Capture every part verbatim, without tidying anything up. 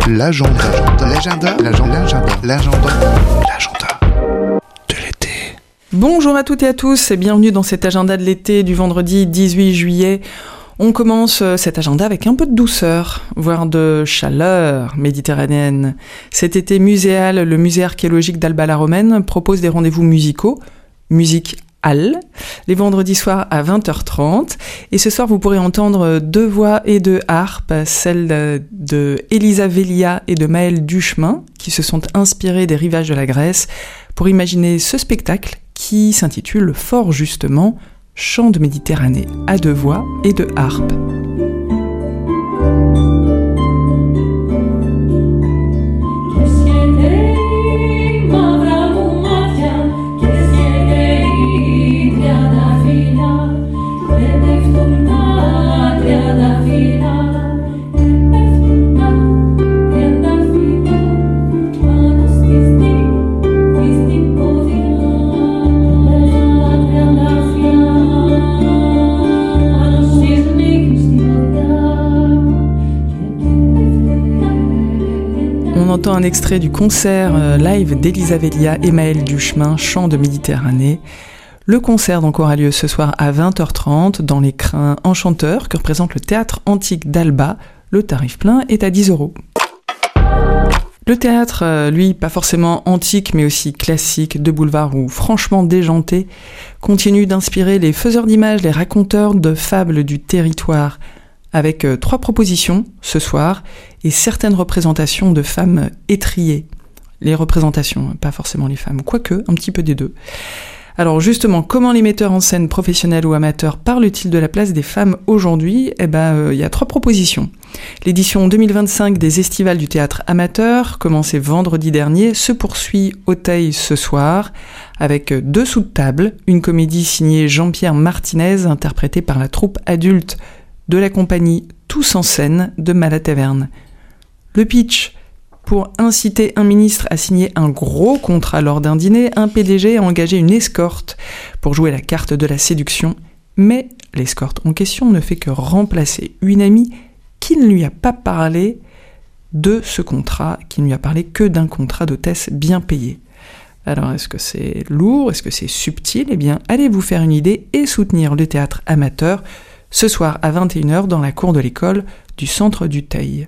L'agenda. L'agenda. L'agenda. L'agenda. L'agenda. L'agenda de l'été. Bonjour à toutes et à tous et bienvenue dans cet agenda de l'été du vendredi dix-huit juillet. On commence cet agenda avec un peu de douceur, voire de chaleur méditerranéenne. Cet été muséal, le musée archéologique d'Alba-la-Romaine propose des rendez-vous musicaux, musique Halle, les vendredis soirs à vingt heures trente. Et ce soir, vous pourrez entendre deux voix et deux harpes, celles de Elisa Velia et de Maëlle Duchemin, qui se sont inspirées des rivages de la Grèce pour imaginer ce spectacle qui s'intitule fort justement « Chant de Méditerranée à deux voix et deux harpes ». On entend un extrait du concert euh, live d'Elisa Velia et Maëlle Duchemin, Chant de Méditerranée. Le concert donc aura lieu ce soir à vingt heures trente dans les crins enchanteurs que représente le théâtre antique d'Alba. Le tarif plein est à dix euros. Le théâtre, euh, lui, pas forcément antique mais aussi classique, de boulevard ou franchement déjanté, continue d'inspirer les faiseurs d'images, les raconteurs de fables du territoire, avec euh, trois propositions ce soir et certaines représentations de femmes étriées. Les représentations, pas forcément les femmes, quoique, un petit peu des deux. Alors justement, comment les metteurs en scène professionnels ou amateurs parlent-ils de la place des femmes aujourd'hui ? Eh ben, euh, il y a trois propositions. L'édition deux mille vingt-cinq des Estivales du théâtre amateur, commencée vendredi dernier, se poursuit au Teil ce soir, avec deux sous de table, une comédie signée Jean-Pierre Martinez, interprétée par la troupe adulte de la compagnie Tous en scène de Malataverne. Le pitch: pour inciter un ministre à signer un gros contrat lors d'un dîner, un P D G a engagé une escorte pour jouer la carte de la séduction, mais l'escorte en question ne fait que remplacer une amie qui ne lui a pas parlé de ce contrat, qui ne lui a parlé que d'un contrat d'hôtesse bien payé. Alors, est-ce que c'est lourd ? Est-ce que c'est subtil ? Eh bien, allez vous faire une idée et soutenir le théâtre amateur ce soir à vingt et une heures dans la cour de l'école du centre du Teil.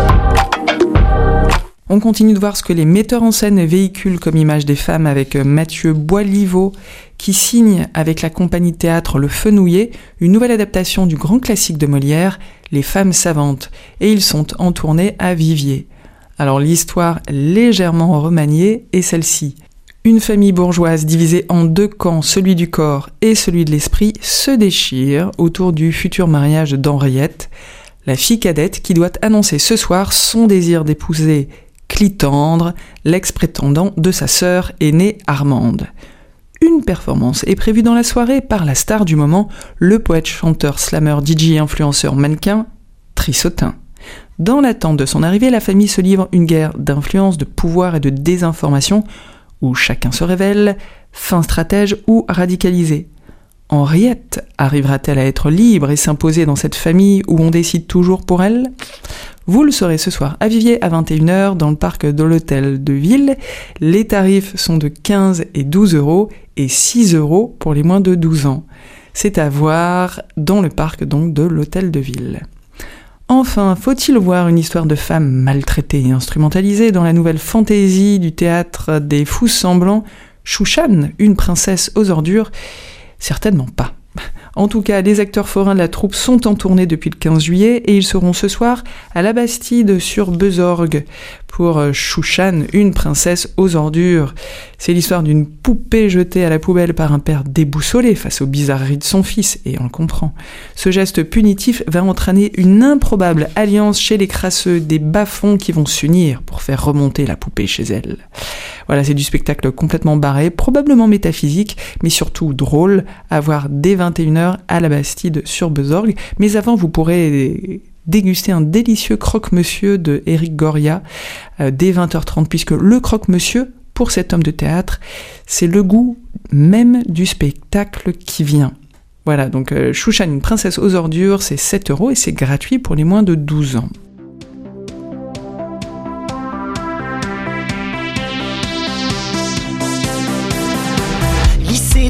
On continue de voir ce que les metteurs en scène véhiculent comme image des femmes avec Mathieu Boisliveau qui signe avec la compagnie de théâtre Le Fenouillet une nouvelle adaptation du grand classique de Molière, Les Femmes savantes, et ils sont en tournée à Viviers. Alors l'histoire légèrement remaniée est celle-ci. Une famille bourgeoise divisée en deux camps, celui du corps et celui de l'esprit, se déchire autour du futur mariage d'Henriette, la fille cadette qui doit annoncer ce soir son désir d'épouser Clitandre, l'ex-prétendant de sa sœur aînée Armande. Une performance est prévue dans la soirée par la star du moment, le poète, chanteur, slameur, D J, influenceur, mannequin, Trissotin. Dans l'attente de son arrivée, la famille se livre une guerre d'influence, de pouvoir et de désinformation, où chacun se révèle, fin stratège ou radicalisé. Henriette arrivera-t-elle à être libre et s'imposer dans cette famille où on décide toujours pour elle ? Vous le saurez ce soir à Viviers à vingt et une heures dans le parc de l'Hôtel de Ville. Les tarifs sont de quinze et douze euros et six euros pour les moins de douze ans. C'est à voir dans le parc donc de l'Hôtel de Ville. Enfin, faut-il voir une histoire de femme maltraitée et instrumentalisée dans la nouvelle fantaisie du théâtre des fous semblants, Chouchane, une princesse aux ordures ? Certainement pas. En tout cas, les acteurs forains de la troupe sont en tournée depuis le quinze juillet et ils seront ce soir à la Bastide sur Besorgue pour Chouchane, une princesse aux ordures. C'est l'histoire d'une poupée jetée à la poubelle par un père déboussolé face aux bizarreries de son fils, et on le comprend. Ce geste punitif va entraîner une improbable alliance chez les crasseux, des bas-fonds qui vont s'unir pour faire remonter la poupée chez elle. Voilà, c'est du spectacle complètement barré, probablement métaphysique, mais surtout drôle, à voir dès vingt et une heures à la Bastide sur Besorgue. Mais avant, vous pourrez déguster un délicieux croque-monsieur de Éric Goria euh, dès vingt heures trente, puisque le croque-monsieur, pour cet homme de théâtre, c'est le goût même du spectacle qui vient. Voilà, donc euh, Chouchane, une princesse aux ordures, c'est sept euros et c'est gratuit pour les moins de douze ans.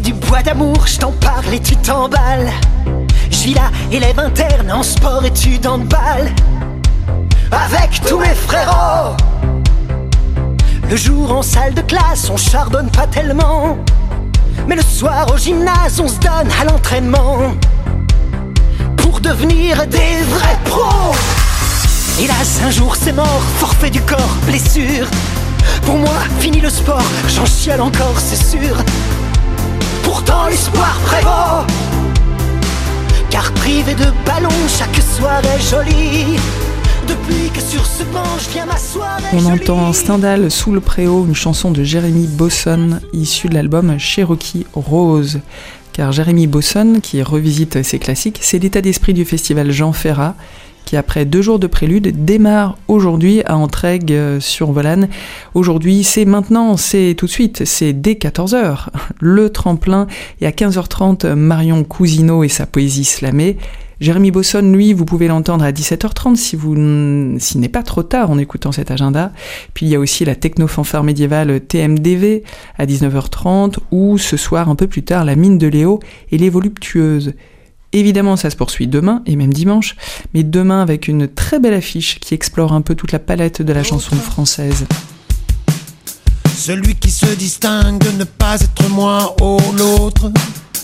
du bois d'amour, je t'en parle et tu t'emballes. Je vis là, élève interne en sport études handball. Avec tous mes frérots. Le jour en salle de classe, on charbonne pas tellement. Mais le soir au gymnase, on se donne à l'entraînement. Pour devenir des vrais pros. Hélas, un jour c'est mort, forfait du corps, blessure. Pour moi, fini le sport, j'en chiale encore, c'est sûr. Pourtant l'espoir prévaut. Car privé de ballon, chaque soirée jolie. Depuis que sur ce banc, je viens m'asseoir. On entend Stendhal sous le préau, une chanson de Jérémy Bosson, issue de l'album Cherokee Rose. Car Jérémy Bosson, qui revisite ses classiques, c'est l'état d'esprit du festival Jean Ferrat, qui après deux jours de prélude démarre aujourd'hui à Entraigues sur Volane. Aujourd'hui, c'est maintenant, c'est tout de suite, c'est dès quatorze heures. Le tremplin, et à quinze heures trente, Marion Cousineau et sa poésie slamée. Jérémy Bosson, lui, vous pouvez l'entendre à dix-sept heures trente si vous, s'il n'est pas trop tard en écoutant cet agenda. Puis il y a aussi la techno-fanfare médiévale T M D V à dix-neuf heures trente, ou ce soir, un peu plus tard, la mine de Léo et les voluptueuses. Évidemment, ça se poursuit demain, et même dimanche, mais demain avec une très belle affiche qui explore un peu toute la palette de la chanson française. Celui qui se distingue de ne pas être moi ou l'autre.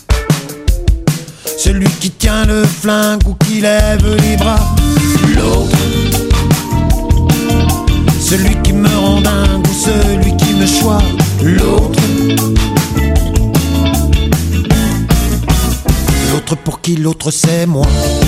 Celui qui tient le flingue ou qui lève les bras. L'autre. Celui qui me rend dingue ou celui qui me choisit. L'autre. L'autre pour qui l'autre c'est moi.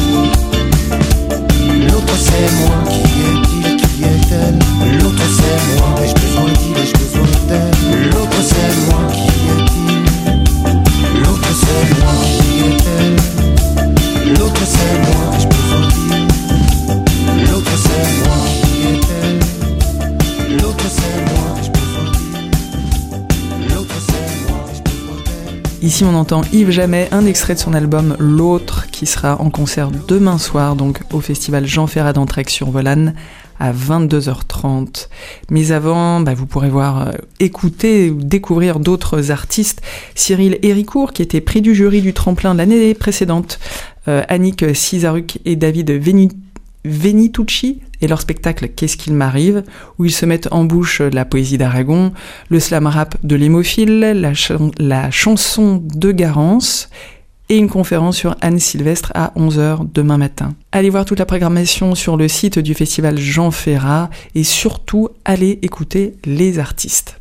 L'autre c'est moi. Qui est-il, qui est-elle? L'autre c'est moi. Ai-je besoin d'il, ai-je besoin d'elle? L'autre c'est moi. Qui est-il? L'autre c'est moi. Qui est-elle? L'autre c'est moi. Ai-je besoin d'il? L'autre c'est moi. Qui est-elle? L'autre c'est moi. Ai-je besoin d'il? L'autre c'est moi. Ai-je besoin d'elle? Ici on entend Yves Jamais, un extrait de son album L'Autre, qui sera en concert demain soir, donc au festival Jean Ferrat d'Entraigues sur Volane à vingt-deux heures trente. Mais avant, bah, vous pourrez voir, euh, écouter ou découvrir d'autres artistes. Cyril Héricourt, qui était prix du jury du tremplin de l'année précédente, euh, Annick Cizaruc et David Veni- Venitucci, et leur spectacle Qu'est-ce qu'il m'arrive, où ils se mettent en bouche la poésie d'Aragon, le slam rap de l'hémophile, la, ch- la chanson de Garance, et une conférence sur Anne Sylvestre à onze heures demain matin. Allez voir toute la programmation sur le site du festival Jean Ferrat, et surtout, allez écouter les artistes.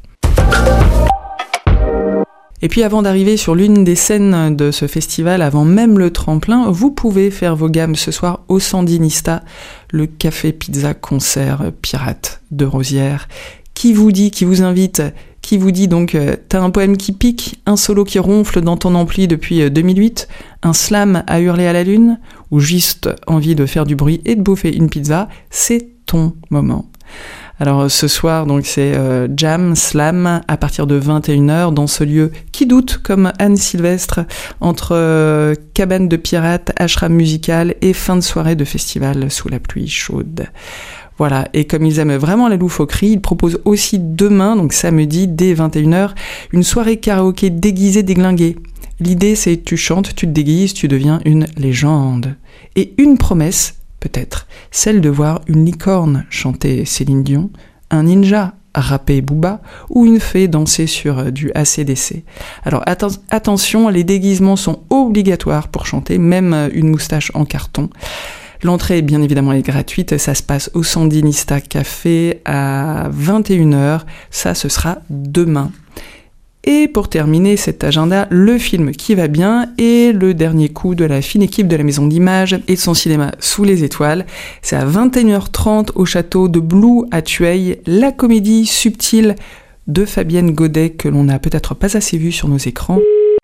Et puis avant d'arriver sur l'une des scènes de ce festival, avant même le tremplin, vous pouvez faire vos gammes ce soir au Sandinista, le café pizza concert pirate de Rosières. Qui vous dit, qui vous invite, qui vous dit donc euh, t'as un poème qui pique, un solo qui ronfle dans ton ampli depuis euh, deux mille huit, un slam à hurler à la lune, ou juste envie de faire du bruit et de bouffer une pizza, c'est ton moment. Alors ce soir, donc c'est euh, Jam Slam à partir de vingt et une heures dans ce lieu qui doute comme Anne Sylvestre entre euh, cabane de pirates, ashram musical et fin de soirée de festival sous la pluie chaude. Voilà, et comme ils aiment vraiment la loufoquerie, ils proposent aussi demain, donc samedi, dès vingt et une heures, une soirée karaoké déguisée déglinguée. L'idée c'est tu chantes, tu te déguises, tu deviens une légende. Et une promesse, peut-être, celle de voir une licorne chanter Céline Dion, un ninja rapper Booba ou une fée danser sur du A C D C. Alors atten- attention, les déguisements sont obligatoires pour chanter, même une moustache en carton. L'entrée, bien évidemment, est gratuite. Ça se passe au Sandinista Café à vingt et une heures. Ça, ce sera demain. Et pour terminer cet agenda, le film qui va bien et le dernier coup de la fine équipe de la Maison d'Images et de son cinéma Sous les étoiles. C'est à vingt et une heures trente au château de Blou à Thueil, la comédie subtile de Fabienne Godet que l'on n'a peut-être pas assez vue sur nos écrans.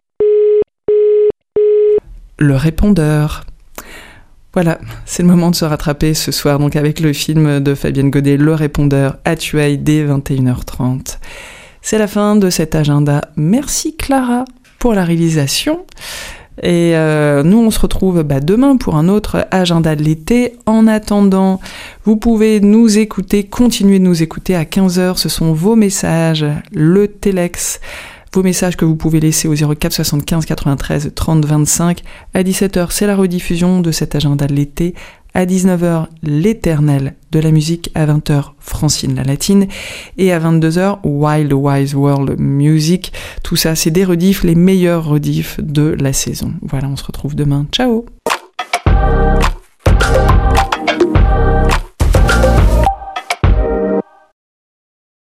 Le répondeur. Voilà, c'est le moment de se rattraper ce soir, donc avec le film de Fabienne Godet, Le Répondeur, à Thueil, dès vingt et une heures trente. C'est la fin de cet agenda. Merci Clara pour la réalisation. Et euh, nous, on se retrouve bah, demain pour un autre agenda de l'été. En attendant, vous pouvez nous écouter, continuer de nous écouter à quinze heures. Ce sont vos messages, le Telex, Vos messages que vous pouvez laisser au zéro quatre soixante-quinze quatre-vingt-treize trente vingt-cinq. À dix-sept heures, c'est la rediffusion de cet agenda de l'été. À dix-neuf heures, l'éternel de la musique. À vingt heures, Francine la latine. Et à vingt-deux heures, Wild Wise World Music. Tout ça, c'est des rediffs, les meilleurs rediffs de la saison. Voilà, on se retrouve demain. Ciao!